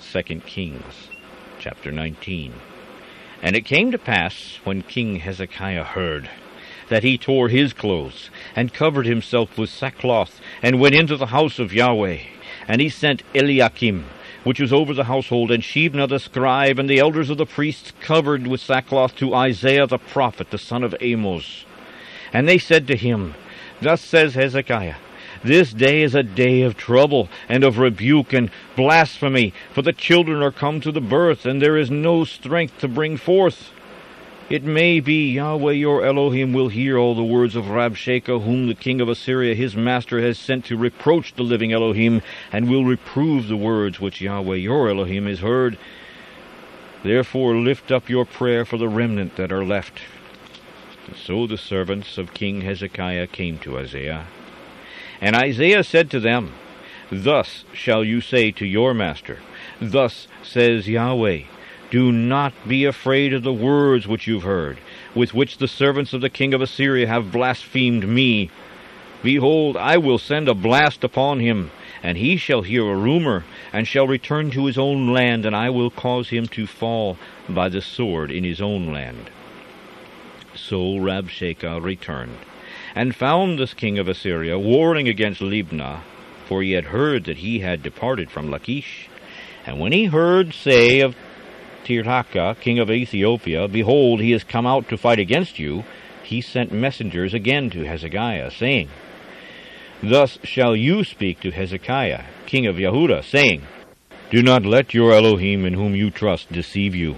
2 Kings, chapter 19. And it came to pass, when King Hezekiah heard, that he tore his clothes, and covered himself with sackcloth, and went into the house of Yahweh. And he sent Eliakim, which was over the household, and Shebna the scribe, and the elders of the priests, covered with sackcloth, to Isaiah the prophet, the son of Amoz. And they said to him, Thus says Hezekiah, This day is a day of trouble, and of rebuke, and blasphemy, for the children are come to the birth, and there is no strength to bring forth. It may be Yahweh your Elohim will hear all the words of Rabshakeh, whom the king of Assyria his master has sent to reproach the living Elohim, and will reprove the words which Yahweh your Elohim has heard. Therefore lift up your prayer for the remnant that are left. And so the servants of King Hezekiah came to Isaiah. And Isaiah said to them, Thus shall you say to your master, Thus says Yahweh, Do not be afraid of the words which you've heard, with which the servants of the king of Assyria have blasphemed me. Behold, I will send a blast upon him, and he shall hear a rumor, and shall return to his own land, and I will cause him to fall by the sword in his own land. So Rabshakeh returned, and found this king of Assyria warring against Libnah, for he had heard that he had departed from Lachish. And when he heard say of Tirhakah, king of Ethiopia, Behold, he is come out to fight against you, he sent messengers again to Hezekiah, saying, Thus shall you speak to Hezekiah, king of Yehudah, saying, Do not let your Elohim in whom you trust deceive you,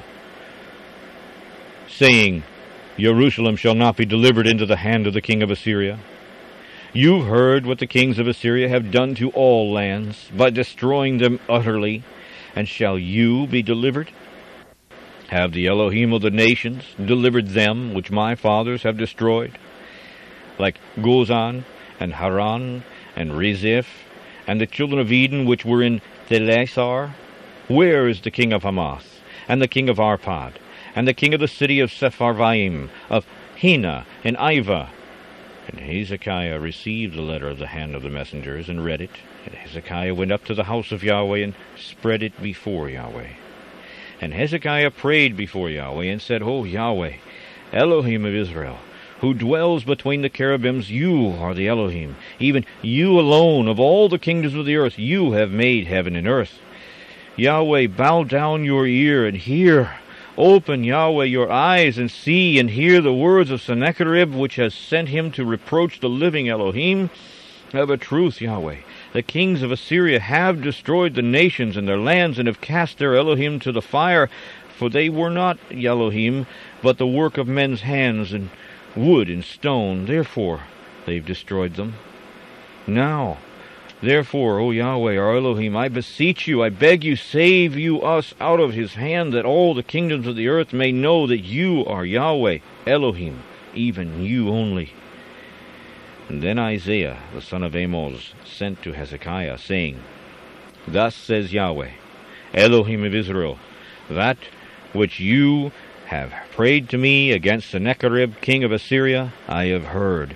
saying, Jerusalem shall not be delivered into the hand of the king of Assyria. You've heard what the kings of Assyria have done to all lands, by destroying them utterly, and shall you be delivered? Have the Elohim of the nations delivered them which my fathers have destroyed, like Gozan, and Haran, and Rezeph, and the children of Eden which were in Telassar? Where is the king of Hamath, and the king of Arpad, and the king of the city of Sepharvaim, of Hena, and Ivah? And Hezekiah received the letter of the hand of the messengers, and read it. And Hezekiah went up to the house of Yahweh, and spread it before Yahweh. And Hezekiah prayed before Yahweh, and said, O Yahweh, Elohim of Israel, who dwells between the cherubims, you are the Elohim, even you alone of all the kingdoms of the earth, you have made heaven and earth. Yahweh, bow down your ear and hear. Open, Yahweh, your eyes, and see and hear the words of Sennacherib, which has sent him to reproach the living Elohim. Of a truth, Yahweh, the kings of Assyria have destroyed the nations and their lands, and have cast their Elohim to the fire, for they were not Elohim, but the work of men's hands, and wood and stone. Therefore they've destroyed them. Now, therefore, O Yahweh, our Elohim, I beseech you, I beg you, save you us out of his hand, that all the kingdoms of the earth may know that you are Yahweh, Elohim, even you only. And then Isaiah, the son of Amoz, sent to Hezekiah, saying, Thus says Yahweh, Elohim of Israel, that which you have prayed to me against Sennacherib, king of Assyria, I have heard.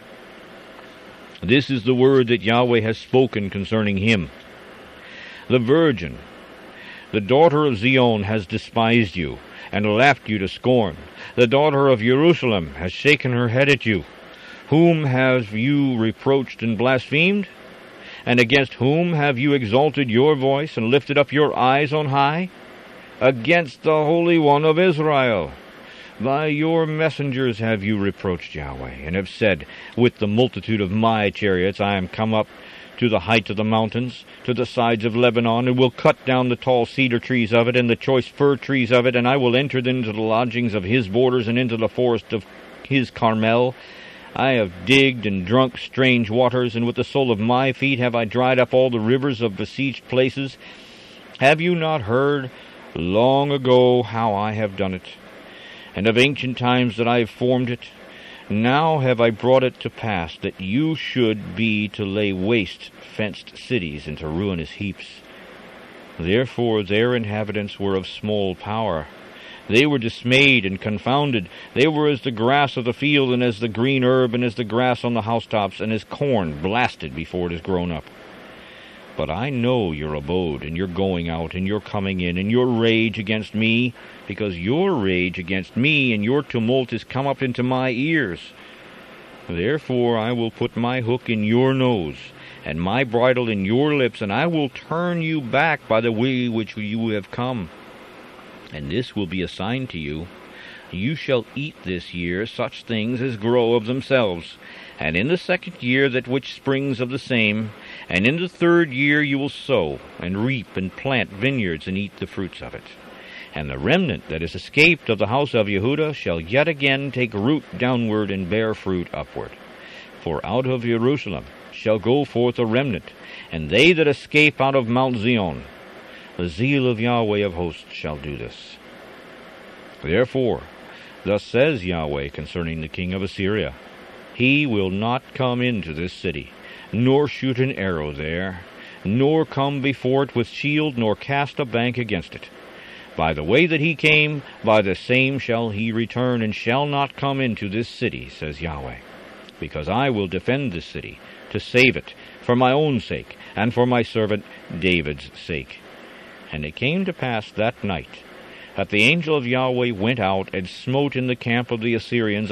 This is the word that Yahweh has spoken concerning him. The virgin, the daughter of Zion, has despised you, and laughed you to scorn. The daughter of Jerusalem has shaken her head at you. Whom have you reproached and blasphemed? And against whom have you exalted your voice, and lifted up your eyes on high? Against the Holy One of Israel. By your messengers have you reproached Yahweh, and have said, With the multitude of my chariots I am come up to the height of the mountains, to the sides of Lebanon, and will cut down the tall cedar trees of it, and the choice fir trees of it, and I will enter into the lodgings of his borders, and into the forest of his Carmel. I have digged and drunk strange waters, and with the sole of my feet have I dried up all the rivers of besieged places. Have you not heard long ago how I have done it, and of ancient times that I have formed it? Now have I brought it to pass that you should be to lay waste fenced cities into ruinous heaps. Therefore their inhabitants were of small power. They were dismayed and confounded. They were as the grass of the field, and as the green herb, and as the grass on the housetops, and as corn blasted before it is grown up. But I know your abode, and your going out, and your coming in, and your rage against me, because your rage against me and your tumult is come up into my ears. Therefore I will put my hook in your nose, and my bridle in your lips, and I will turn you back by the way which you have come. And this will be a sign to you. You shall eat this year such things as grow of themselves, and in the second year that which springs of the same, and in the third year you will sow, and reap, and plant vineyards, and eat the fruits of it. And the remnant that is escaped of the house of Jehudah shall yet again take root downward, and bear fruit upward. For out of Jerusalem shall go forth a remnant, and they that escape out of Mount Zion. The zeal of Yahweh of hosts shall do this. Therefore, thus says Yahweh concerning the king of Assyria, He will not come into this city, nor shoot an arrow there, nor come before it with shield, nor cast a bank against it. By the way that he came, by the same shall he return, and shall not come into this city, says Yahweh. Because I will defend this city, to save it, for my own sake, and for my servant David's sake. And it came to pass that night, that the angel of Yahweh went out, and smote in the camp of the Assyrians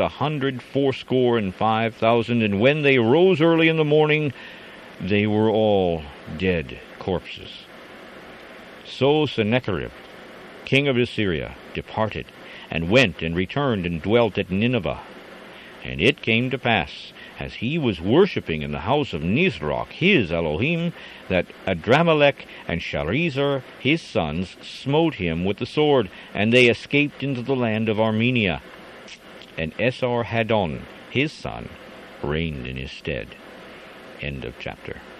185,000, and when they rose early in the morning, they were all dead corpses. So Sennacherib, king of Assyria, departed, and went and returned and dwelt at Nineveh. And it came to pass, as he was worshipping in the house of Nisroch his Elohim, that Adramelech and Sharezer his sons smote him with the sword, and they escaped into the land of Armenia. And Esarhaddon his son reigned in his stead. End of chapter.